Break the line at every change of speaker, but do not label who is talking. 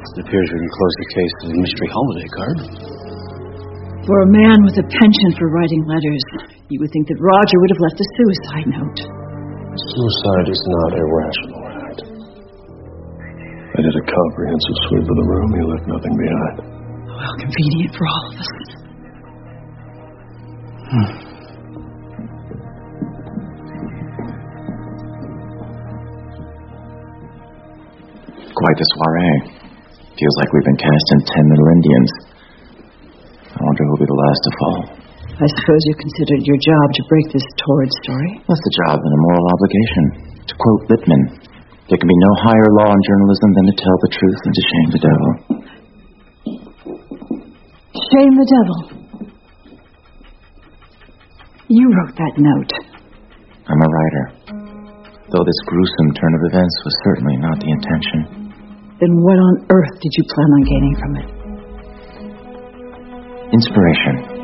It appears we can close the case with a mystery holiday card.
For a man with a penchant for writing letters, you would think that Roger would have left a suicide note.
Suicide is not a rational act. I did a comprehensive sweep of the room. He left nothing behind.
Oh, how convenient for all of us.
Quite the soiree. Feels like we've been cast in 10 Little Indians. I wonder who'll be the last to fall.
I suppose you considered it your job to break this torrid story?
What's the job and a moral obligation? To quote Lippmann, there can be no higher law in journalism than to tell the truth and to shame the devil.
Shame the devil? You wrote that note.
I'm a writer. Though this gruesome turn of events was certainly not the intention.
Then what on earth did you plan on gaining from it?
Inspiration.